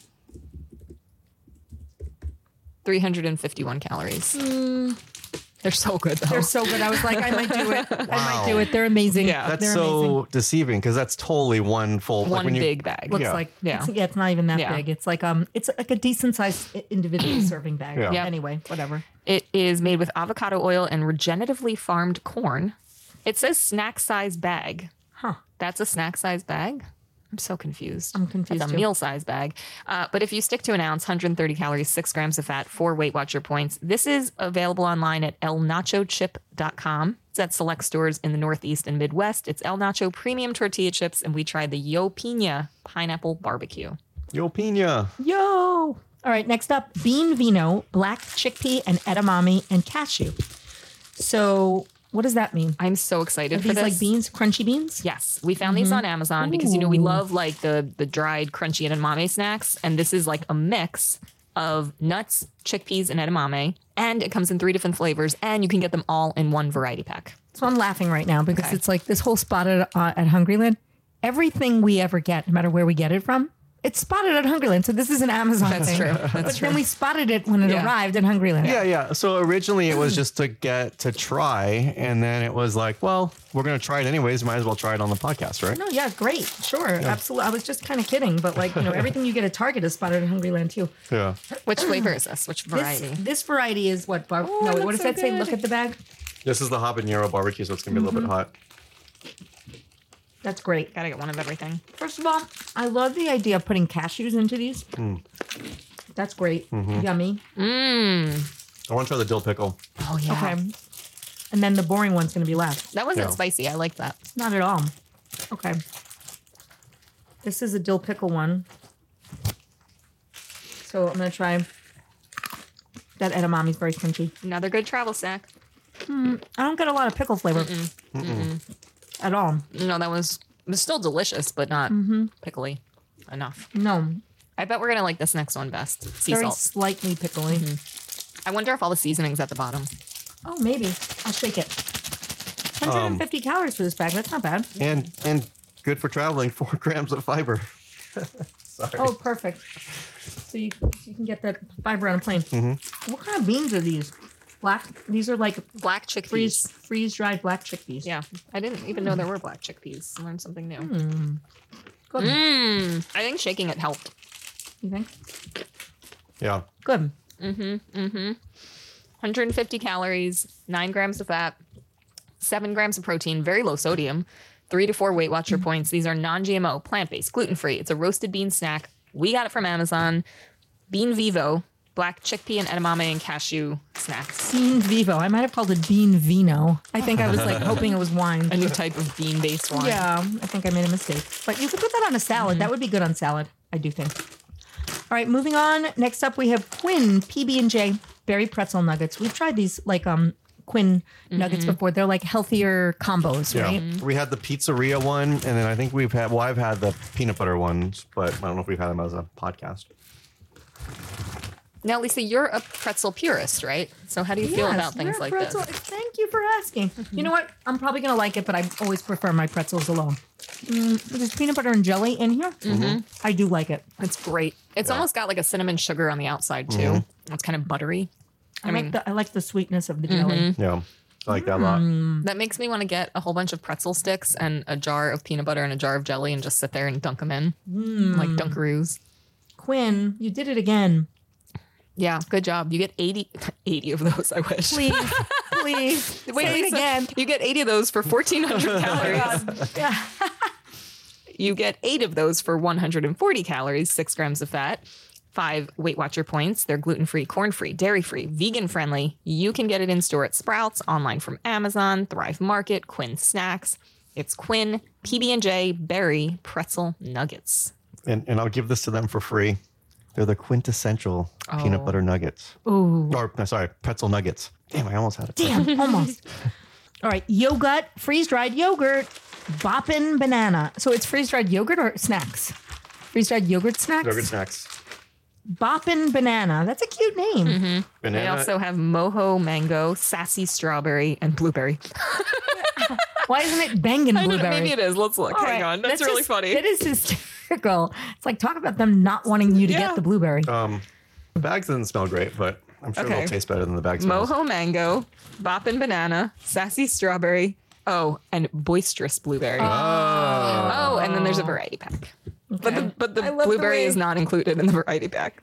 three hundred fifty-one calories. They're so good, though. They're so good. I was like, I might do it. I might Wow. do it. They're amazing. Yeah. That's They're so amazing. deceiving because that's totally one full. like One when you, big bag. Looks Yeah. like Yeah. It's, yeah, it's not even that Yeah. big. It's like um, it's like a decent sized individual serving bag. Yeah. Yeah. Anyway, whatever. It is made with avocado oil and regeneratively farmed corn. It says snack size bag. Huh. That's a snack size bag? I'm so confused. I'm confused It's a too. meal size bag. Uh, but if you stick to an ounce, one hundred thirty calories, six grams of fat, four Weight Watcher points. This is available online at el nacho chip dot com. It's at select stores in the Northeast and Midwest. It's El Nacho premium tortilla chips, and we tried the Yo Pina pineapple barbecue. Yo Pina. Yo. All right. Next up, bean vino, black chickpea, and edamame and cashew. So, what does that mean? I'm so excited Are for these this. like beans, crunchy beans? Yes, we found these on Amazon because you know we Ooh. love like the the dried crunchy edamame snacks, and this is like a mix of nuts, chickpeas, and edamame, and it comes in three different flavors, and you can get them all in one variety pack. So I'm laughing right now because Okay. it's like this whole spot at, uh, at Hungryland. Everything we ever get, no matter where we get it from, it's spotted at Hungryland. So this is an Amazon That's thing. true. That's but true. then we spotted it when it Yeah. arrived at Hungryland. Yeah, yeah. So originally it was just to get to try, and then it was like, well, we're gonna try it anyways. Might as well try it on the podcast, right? No, yeah, great. Sure. Absolutely. I was just kind of kidding. But like, you know, everything you get at Target is spotted at Hungryland too. Yeah. Which flavor is this? Which This, variety? this variety is what, Barb? Oh, no, it wait, what looks does that so say? good. Look at the bag. This is the habanero barbecue, so it's gonna be a little bit hot. That's great. Gotta get one of everything. First of all, I love the idea of putting cashews into these. Mm. That's great. Mm-hmm. Yummy. Mmm. I want to try the dill pickle. Oh yeah. Okay. And then the boring one's going to be left. That wasn't Yeah. spicy. I like that. Not at all. Okay. This is a dill pickle one. So I'm going to try that edamame's very crunchy. Another good travel snack. I don't get a lot of pickle flavor at all. No, that was it was still delicious, but not Mm-hmm. pickly enough. No, I bet we're gonna like this next one best. Sea very salt. slightly pickly. I wonder if all the seasoning's at the bottom. Oh, maybe. I'll shake it. one hundred fifty calories for this bag. That's not bad. And and good for traveling, four grams of fiber. Sorry. Oh, perfect. So you you can get that fiber on a plane. What kind of beans are these? Black. These are like Black chickpeas. freeze freeze dried black chickpeas. Yeah, I didn't even know there were black chickpeas. Learned something new. Good. Mm, I think shaking it helped. You think? Yeah. Good. one hundred fifty calories, nine grams of fat, seven grams of protein, very low sodium, three to four Weight Watcher points. These are non-G M O, plant-based, gluten-free. It's a roasted bean snack. We got it from Amazon. Bean Vivo, black chickpea and edamame and cashew snacks. Bean Vivo. I might have called it Bean Vino. I think I was like hoping it was wine. A new type of bean-based wine. Yeah, I think I made a mistake. But you could put that on a salad. That would be good on salad, I do think. All right, moving on. Next up, we have Quinn P B and J Berry Pretzel Nuggets. We've tried these like um Quinn nuggets before. They're like healthier combos, Yeah. right? We had the pizzeria one, and then I think we've had, well, I've had the peanut butter ones, but I don't know if we've had them as a podcast. Now, Lisa, you're a pretzel purist, right? So how do you feel Yes, about things you're a like pretzel. this? Thank you for asking. You know what? I'm probably going to like it, but I always prefer my pretzels alone. Mm, there's peanut butter and jelly in here. I do like it. It's great. It's almost got like a cinnamon sugar on the outside, too. It's kind of buttery. I, I mean, like the, I like the sweetness of the jelly. Yeah. I like that a lot. that makes me want to get a whole bunch of pretzel sticks and a jar of peanut butter and a jar of jelly and just sit there and dunk them in. Like Dunkaroos. Quinn, you did it again. Yeah, good job. You get eighty, eighty of those, I wish. Please, please. Wait, Say it Lisa, again. You get eighty of those for fourteen hundred calories. Yeah. You get eight of those for one hundred forty calories, six grams of fat, five Weight Watcher points. They're gluten-free, corn-free, dairy-free, vegan-friendly. You can get it in store at Sprouts, online from Amazon, Thrive Market, Quinn Snacks. It's Quinn P B and J Berry Pretzel Nuggets. And, and I'll give this to them for free. They're the quintessential peanut Oh. butter nuggets. Ooh. Or, no, sorry, pretzel nuggets. Damn, I almost had it. Damn, almost. All right, yogurt, freeze-dried yogurt, boppin' banana. So it's freeze-dried yogurt or snacks? Freeze-dried yogurt snacks? Yogurt snacks. Boppin' Banana. That's a cute name. They Banana. also have moho mango, sassy strawberry, and blueberry. Why isn't it bangin' I don't know, blueberry? maybe it is. Let's look. All Hang right. on. That's, really just- funny. It is hysterical. It's like, talk about them not wanting you to Yeah. get the blueberry. Um, the bags didn't smell great, but I'm sure Okay. they'll taste better than the bag smells. Moho mango, boppin' banana, sassy strawberry. Oh, and boisterous blueberry. Oh, and then there's a variety pack. But the but I the love the blueberry way- is not included in the variety pack.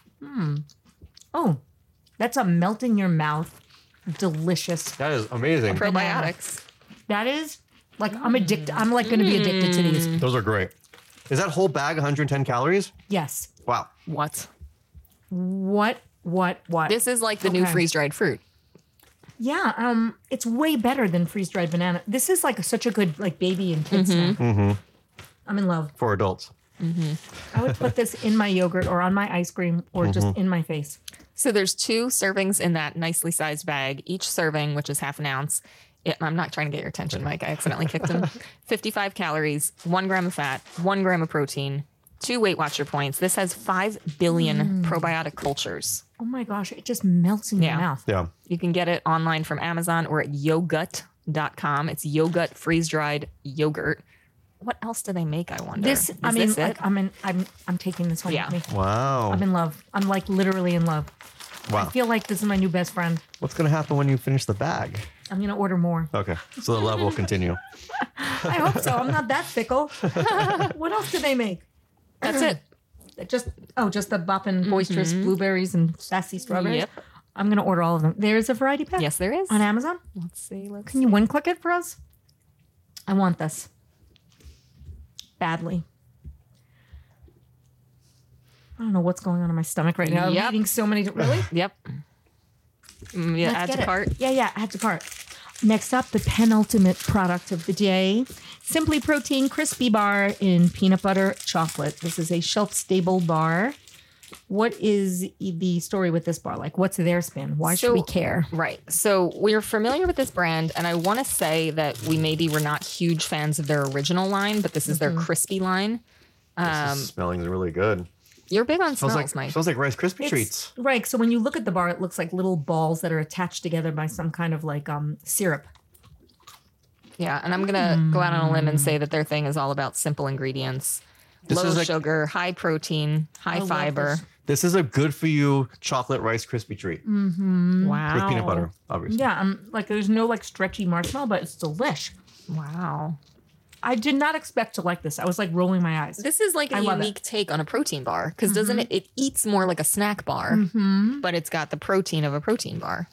Oh, that's a melt in your mouth. Delicious. That is amazing. Probiotics. That is like, I'm addicted. I'm like going to be addicted to these. Those are great. Is that whole bag one hundred ten calories? Yes. Wow. What? What, what, what? This is like the new Okay. freeze dried fruit. Yeah, um, it's way better than freeze dried banana. This is like such a good like baby and kid snack. I'm in love. For adults. I would put this in my yogurt or on my ice cream or just in my face. So there's two servings in that nicely sized bag. Each serving, which is half an ounce. It, I'm not trying to get your attention, Mike. I accidentally kicked him. fifty-five calories, one gram of fat, one gram of protein, two Weight Watcher points. This has five billion probiotic cultures. Oh my gosh, it just melts in Yeah. your mouth. Yeah. You can get it online from Amazon or at yogut dot com. It's Yogut freeze dried yogurt. What else do they make? I wonder. This, Is I mean, this like, it? I'm in. I'm. I'm taking this home Yeah. with me. Wow. I'm in love. I'm like literally in love. I wow. feel like this is my new best friend. What's going to happen when you finish the bag? I'm gonna order more. Okay. So the love will continue. I hope so. I'm not that fickle. What else do they make? That's it. Just oh, just the boppin' boisterous blueberries and sassy strawberries. Yep. I'm gonna order all of them. There's a variety pack. Yes, there is. On Amazon. Let's see. Let's Can you one click it for us? I want this badly. I don't know what's going on in my stomach right now. Yep. I'm eating so many. Really? Yep. Mm, yeah, Let's add get to it. cart. Yeah, yeah, add to cart. Next up, the penultimate product of the day. Simply Protein Crispy Bar in peanut butter chocolate. This is a shelf-stable bar. What is the story with this bar? Like, what's their spin? Why should So- we care? Right. So we're familiar with this brand, and I want to say that we maybe were not huge fans of their original line, but this is their crispy line. this is smelling really good. You're big on Smells smells, like Mike. smells like Rice Krispie It's- treats. Right. So when you look at the bar, it looks like little balls that are attached together by some kind of like um syrup. Yeah, and I'm gonna go out on a limb and say that their thing is all about simple ingredients, This low is like- sugar, high protein, high love fiber. this. This is a good for you chocolate Rice Krispie treat Wow. with peanut butter, obviously. Yeah. Um. Like there's no like stretchy marshmallow, but it's delish. Wow. I did not expect to like this. I was like rolling my eyes. This is like a I love unique take on a protein bar because doesn't it? It eats more like a snack bar, but it's got the protein of a protein bar.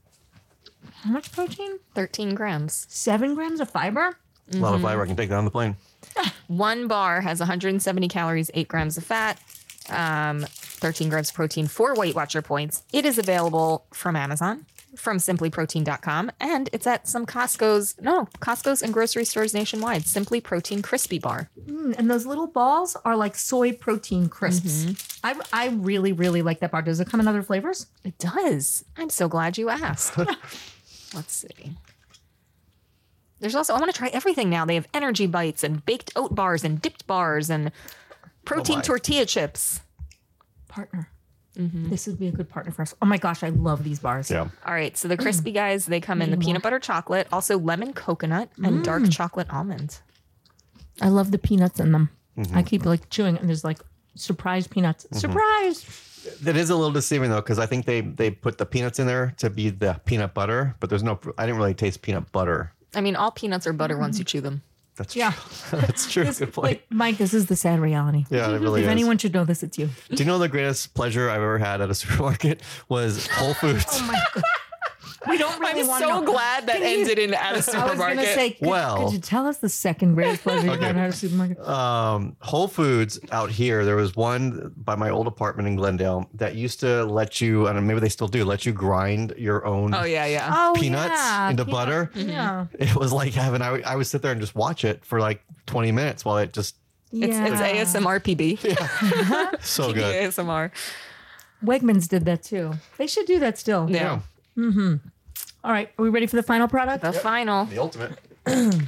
How much protein? thirteen grams. Seven grams of fiber. A lot of fiber. I can take that on the plane. One bar has one hundred seventy calories, eight grams of fat, um, thirteen grams of protein, four Weight Watcher points. It is available from Amazon, from simply protein dot com, and it's at some Costco's, no, Costco's and grocery stores nationwide. Simply Protein Crispy Bar. Mm, and those little balls are like soy protein crisps. I, I really, really like that bar. Does it come in other flavors? It does. I'm so glad you asked. Let's see. There's also, I want to try everything now. They have energy bites and baked oat bars and dipped bars and protein my. tortilla chips. Partner. This would be a good partner for us. Oh my gosh, I love these bars. Yeah. All right, so the crispy guys, they come in the peanut butter chocolate, also lemon coconut, and dark chocolate almond. I love the peanuts in them. I keep like chewing and there's like surprise peanuts. Surprise! That is a little deceiving though, because I think they they put the peanuts in there to be the peanut butter, but there's no. I didn't really taste peanut butter. I mean, all peanuts are butter once you chew them. That's Yeah. true. That's true. This- Good point. wait, Mike, this is the sad reality. Yeah, it really if is. anyone should know this, it's you. Do you know the greatest pleasure I've ever had at a supermarket was Whole Foods? Oh my God. We don't really I'm want so to know. glad that Can you- ended in at a I was supermarket. going to say, could, Well- could you tell us the second greatest pleasure you've ever had at a supermarket? um, Whole Foods out here, there was one by my old apartment in Glendale that used to let you, I don't know, maybe they still do, let you grind your own. oh, yeah, yeah. Oh, Peanuts yeah, into peanut- butter? Yeah. It was like having, I, would- I would sit there and just watch it for like twenty minutes while it just, It's, it's A S M R P B. so good. A S M R. Wegmans did that too. They should do that still. Yeah. Yeah. All right. Are we ready for the final product? The final. The ultimate.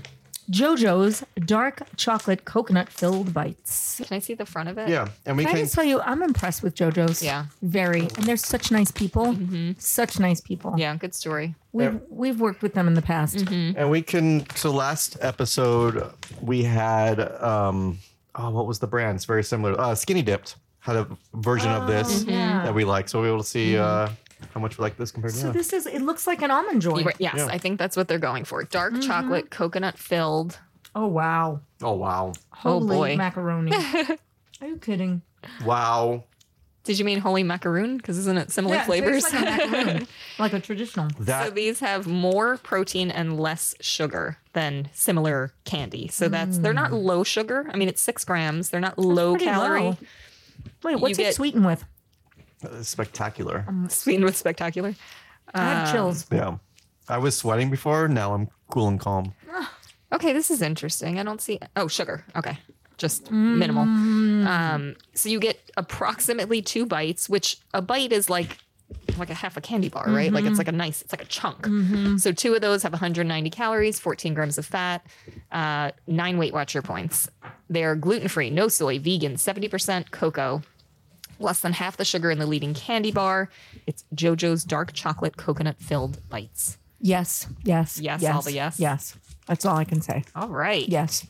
JoJo's dark chocolate coconut filled bites. Can I see the front of it? Yeah, and we Can I can. just tell you, I'm impressed with JoJo's. Yeah. Very. And they're such nice people. Such nice people. Yeah, good story. We've, we've worked with them in the past. And we can. So last episode we had. um Oh, what was the brand? It's very similar. Uh, Skinny Dipped had a version of this yeah. that we like. So we'll be able to see uh, how much we like this compared to. So Yeah. this is, it looks like an almond joy. You were- Yes, Yeah. I think that's what they're going for. Dark chocolate, coconut filled. Oh, wow. Oh wow! Holy boy. macaroni. Are you kidding? Wow! Did you mean holy macaroon? Because isn't it similar Yeah, it flavors? tastes like a macaroon. Like a traditional. That So these have more protein and less sugar than similar candy. So that's they're not low sugar. I mean, it's six grams. They're not low pretty calorie. low. Wait, what's You it get- sweetened with? is spectacular. Sweetened with spectacular. I have chills. Yeah, I was sweating before. Now I'm cool and calm. Okay, this is interesting. I don't see. Oh, sugar. Okay, just minimal. Um, so you get approximately two bites, which a bite is like like a half a candy bar, right? Like it's like a nice, it's like a chunk. So two of those have one hundred ninety calories, fourteen grams of fat, uh, nine Weight Watcher points. They're gluten free, no soy, vegan, seventy percent cocoa. Less than half the sugar in the leading candy bar. It's JoJo's dark chocolate coconut filled bites. Yes, yes, Yes, yes, all the yes? Yes. That's all I can say. All right. Yes.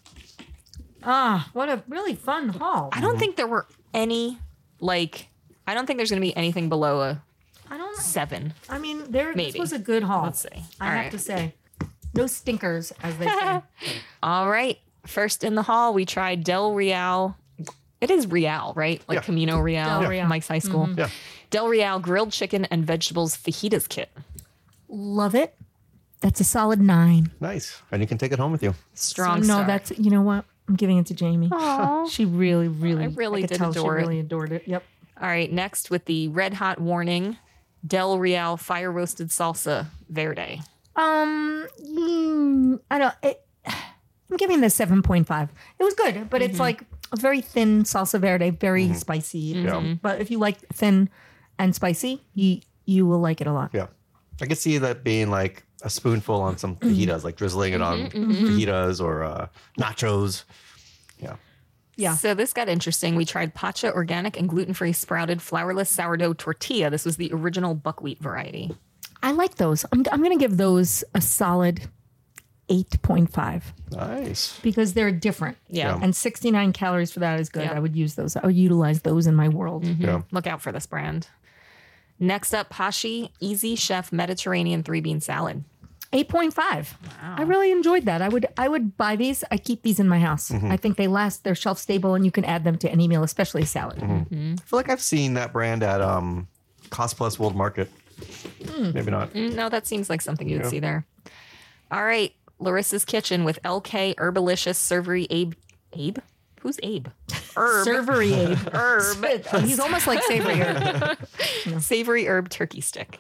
Ah, what a really fun haul. I don't think there were any, like, I don't think there's going to be anything below a I don't know. seven. I mean, there Maybe. this was a good haul. Let's see. I All have right. to say. No stinkers, as they say. All right. First in the hall, we tried Del Real. It is Real, right? Like Yeah. Camino Real, Del Real. Mike's high school. Yeah. Del Real grilled chicken and vegetables fajitas kit. Love it. That's a solid nine. Nice, and you can take it home with you. Strong no, star. that's, you know what? I'm giving it to Jamie. Aw. She really, really, I really could did tell adore she it. really adored it. Yep. All right. Next with the red hot warning, Del Real fire roasted salsa verde. Um, mm, I don't. It, I'm giving this seven point five. It was good, but it's like a very thin salsa verde, very spicy. Yeah. But if you like thin and spicy, you you will like it a lot. Yeah, I could see that being like a spoonful on some fajitas, like drizzling it on fajitas or uh, nachos. Yeah. Yeah. So this got interesting. We tried Pacha organic and gluten-free sprouted flourless sourdough tortilla. This was the original buckwheat variety. I like those. I'm I'm gonna give those a solid eight point five Nice. because they're different. Yeah. Yeah. And sixty-nine calories for that is good. Yeah. I would use those. I would utilize those in my world. Yeah. Look out for this brand. Next up, Pashi Easy Chef Mediterranean three bean salad. eight point five. I really enjoyed that. I would I would buy these. I keep these in my house. I think they last. They're shelf stable, and you can add them to any meal, especially a salad. I feel like I've seen that brand at um, Cost Plus World Market. Maybe not. Mm, No, that seems like something you'd see there. All right, Larissa's Kitchen with L K Herbalicious Servery Abe. Abe? Who's Abe? Herb. Servery Abe. Herb. He's almost like savory herb. Savory herb turkey stick.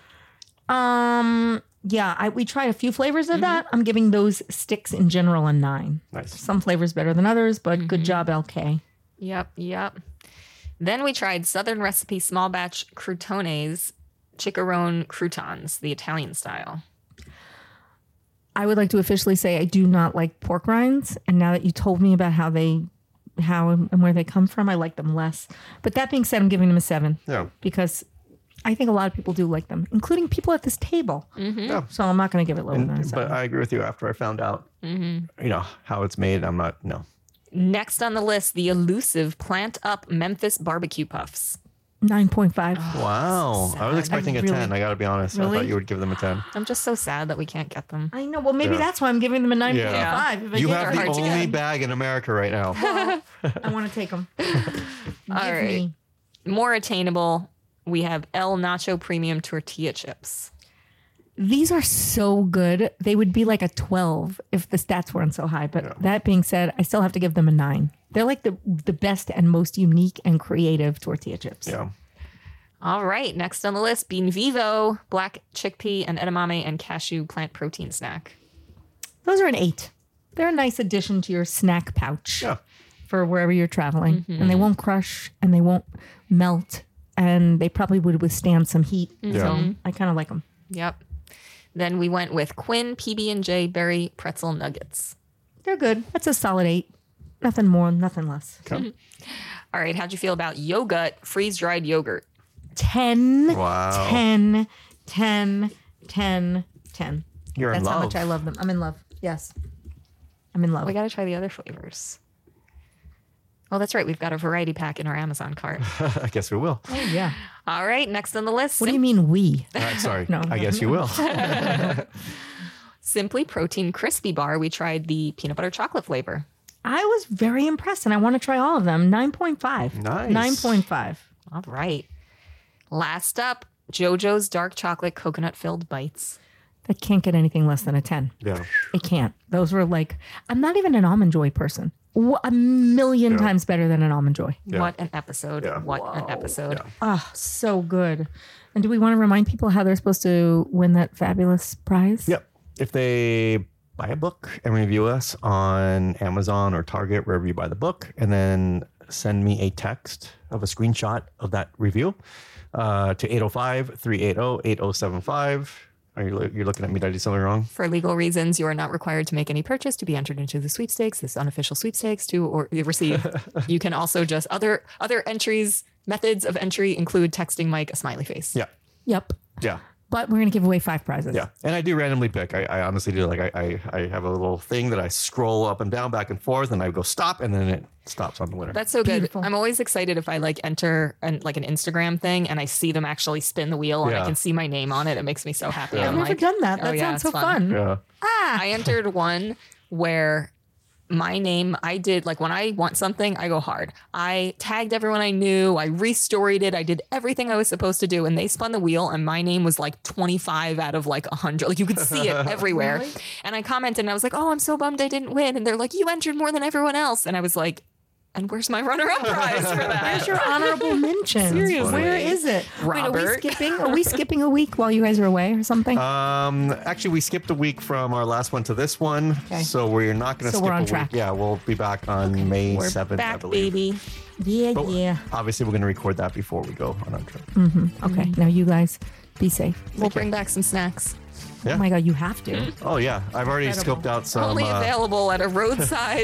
Um. Yeah, I, we tried a few flavors of that. I'm giving those sticks in general a nine. Nice. Some flavors better than others, but good job, L K. Yep, yep. Then we tried Southern Recipe Small Batch Croutones, Chicharron croutons, the Italian style. I would like to officially say I do not like pork rinds, and now that you told me about how they, how and where they come from, I like them less. But that being said, I'm giving them a seven Yeah. because I think a lot of people do like them, including people at this table. Yeah. So I'm not going to give it lower than a But seven. I agree with you. After I found out, you know how it's made, I'm not. No. Next on the list, the elusive Plant Up Memphis Barbecue Puffs. nine point five. Wow. I was expecting a really- ten. I got to be honest. I Really? thought you would give them a ten. I'm just so sad that we can't get them. I know. Well, maybe Yeah. that's why I'm giving them a nine point Yeah. five. If I You get have it the hard to only get. bag in America right now. I want to take them. All right. More attainable, we have El Nacho Premium Tortilla Chips. These are so good. They would be like a twelve if the stats weren't so high. But that being said, I still have to give them a nine. They're like the the best and most unique and creative tortilla chips. Yeah. All right, next on the list, Bean Vivo, black chickpea and edamame and cashew plant protein snack. Those are an eight. They're a nice addition to your snack pouch Yeah. for wherever you're traveling. Mm-hmm. And they won't crush and they won't melt. And they probably would withstand some heat. Mm-hmm. So I kind of like them. Yep. Then we went with Quinn P B and J Berry Pretzel Nuggets. They're good. That's a solid eight. Nothing more, nothing less. Okay. All right. How'd you feel about Yogut freeze dried yogurt? ten, Wow. ten, ten, ten, ten. You're in That's how love. much I love them. I'm in love. Yes. I'm in love. We got to try the other flavors. Oh, that's right. We've got a variety pack in our Amazon cart. I guess we will. Oh, yeah. All right. Next on the list. What do you mean we? Uh, sorry. No. I guess you will. Simply Protein Crispy Bar. We tried the peanut butter chocolate flavor. I was very impressed and I want to try all of them. nine point five. Nice. nine point five. All right. Last up, JoJo's dark chocolate coconut filled bites. That can't get anything less than a ten. Yeah. It can't. Those were like, I'm not even an Almond Joy person. Wh- A million Yeah. times better than an Almond Joy. Yeah. What an episode. Yeah. What an episode. Yeah. Oh, so good. And do we want to remind people how they're supposed to win that fabulous prize? Yep. If they buy a book and review us on Amazon or Target, wherever you buy the book, and then send me a text of a screenshot of that review uh, to eight oh five, three eight zero, eight oh seven five. Are you lo- you're looking at me? Did I do something wrong? For legal reasons, you are not required to make any purchase to be entered into the sweepstakes, this unofficial sweepstakes to or receive. You can also just other other entries, methods of entry include texting Mike a smiley face. Yeah. Yep. Yeah. But we're going to give away five prizes. Yeah. And I do randomly pick. I, I honestly do. Like I, I, I have a little thing that I scroll up and down, back and forth, and I go stop, and then it stops on the winner. That's so good. Beautiful. I'm always excited if I like enter an, like an Instagram thing and I see them actually spin the wheel and Yeah. I can see my name on it. It makes me so happy. Yeah. I'm I've never like, done that. oh, That yeah, sounds it's so fun. yeah. I entered one where my name, I did like when I want something, I go hard. I tagged everyone I knew. I restoried it. I did everything I was supposed to do. And they spun the wheel and my name was like twenty-five out of like one hundred. Like you could see it everywhere. Really? And I commented and I was like, oh, I'm so bummed I didn't win. And they're like, you entered more than everyone else. And I was like, and where's my runner-up prize for that? Where's your honorable mention? Seriously. Where is it? Wait, are we Robert. skipping? Are we skipping a week while you guys are away or something? Um, actually, we skipped a week from our last one to this one, Okay. so we're not going to So skip we're on a track. week. Yeah, we'll be back on May We're seventh, I back, believe. baby. yeah, But yeah. obviously, we're going to record that before we go on our trip. Okay, now you guys be safe. We'll bring back some snacks. Yeah. Oh my God, you have to. Oh yeah, I've already Incredible. scoped out some. Only uh, available at a roadside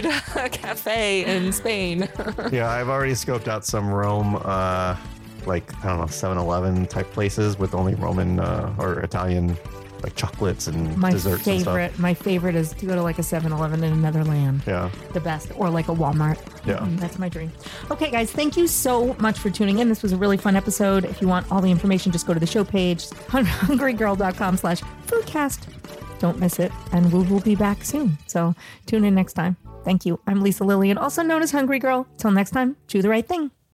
cafe in Spain. yeah, I've already scoped out some Rome, uh, like I don't know, seven eleven type places with only Roman uh, or Italian like chocolates and My desserts favorite, my favorite is to go to like a seven eleven in another land. and stuff. The best, or like a Walmart. Yeah. Mm, that's my dream. Okay, guys, thank you so much for tuning in. This was a really fun episode. If you want all the information, just go to the show page, hungrygirl.com slash foodcast. Don't miss it, and we will be back soon. So tune in next time. Thank you. I'm Lisa Lillian, also known as Hungry Girl. Till next time, chew the right thing.